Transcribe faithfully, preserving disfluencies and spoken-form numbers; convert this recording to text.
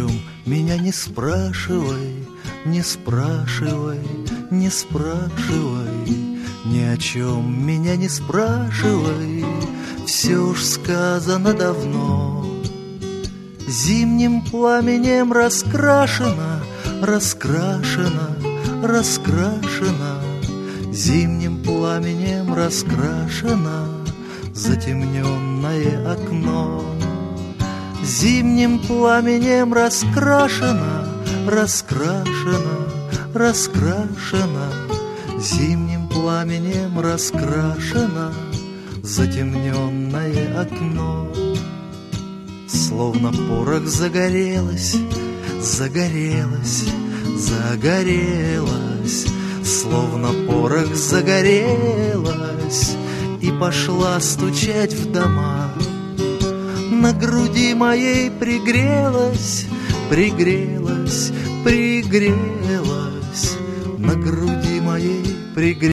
чем меня не спрашивай, не спрашивай, не спрашивай, ни о чем меня не спрашивай, все уж сказано давно. Зимним пламенем раскрашена, раскрашена, раскрашена, зимним пламенем раскрашена затемненное окно. Зимним пламенем раскрашена, раскрашена, раскрашена, зимним пламенем раскрашена затемненное окно. Словно порох загорелась, загорелась, загорелась, словно порох загорелась и пошла стучать в дома. На груди моей пригрелась, пригрелась, пригрелась, на груди моей пригрелась.